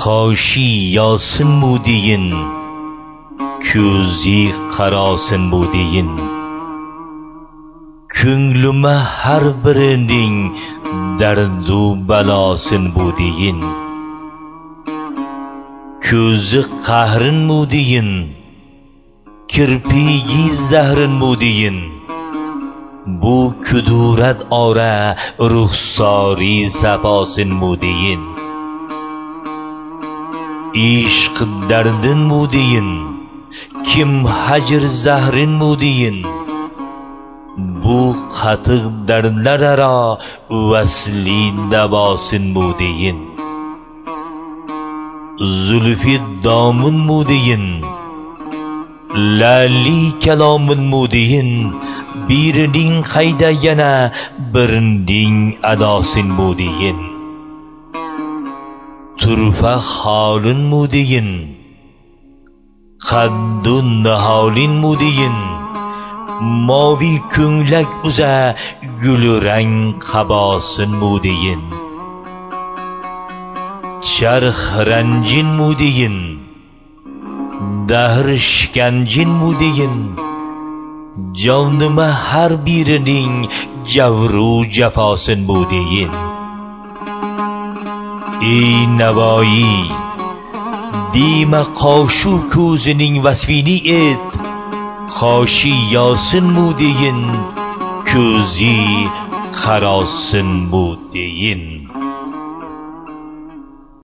Xoshi yosin bu deyin, ko'zi qarosin bu deyin. Ko'nglima har birining dardu balosin bu deyin. Ko'zi qahrin bu deyin, kirpigi zahrin bu deyin. Bu kudurat ora ruhsori safosin bu deyin. İşq dardin bu deyin, kim hajr zahrin bu deyin. Bu qatiq dardlar aro vasli davosin bu deyin. Zulfi domin bu deyin, lali kalomin bu deyin. Birining qayda yana birining adosin bu deyin. Turfa holin bu deyin, qaddun niholin bu deyin. Moviy ko'nglak uza gulrang qabosin bu deyin. Charx ranjin bu deyin, dahr shkanjin bu deyin. Jonima har birining javru jafosin bu deyin. Ey Navoiy, dima qoshu ko'zining vasfini et. Xoshi yosin bu deyin, ko'zi qarosin bu deyin.